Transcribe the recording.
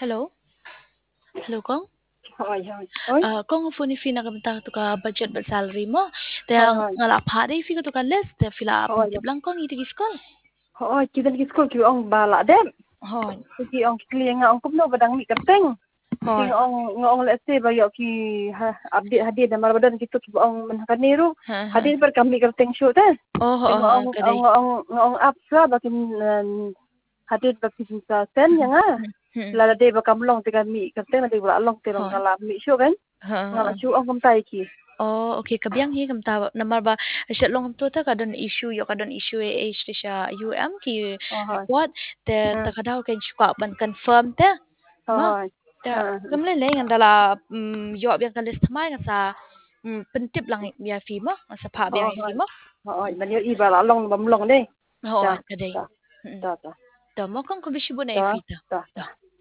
Hello? Hello, Kong? Hoy, hoy. Hoy, Kong phone fi na kamta to ka budget ba salary mo? Te hoy, ngala phari fi to ka less te fila hoy. tip lang kong iti giskol. Hoy, kita lagi school ki ong bala dem. Hon. Ki ong kli nga ong kupno badang mi kapteng. Ki Hon. ong let's say ba yo ki update hadir na marabadan kita ki ong manhakaniru. Hadir ber kami kapteng show ta. Oh, Ki oh, kadai. ong apsa bakin hadir bakin sa sen yang lala de ba kamlong te kami kapteng na de ba long te rong kala mi show kan. Ngala show ong kumtai ki. Oh, okay. Kabyang hi kamta namar ba siya long to ta kadon issue yo kadon issue eh siya UM ki what te takadaw ken chuka ban confirm te ma te kamle le ngandala yo biang kalis thamai nga sa pentip lang ya fi mo sa pha biang fi mo Hoy, man yo iba la long bam long de. ho Ta kadai ta ta ta to mo kong ko bisibo na ta ifita ta ta.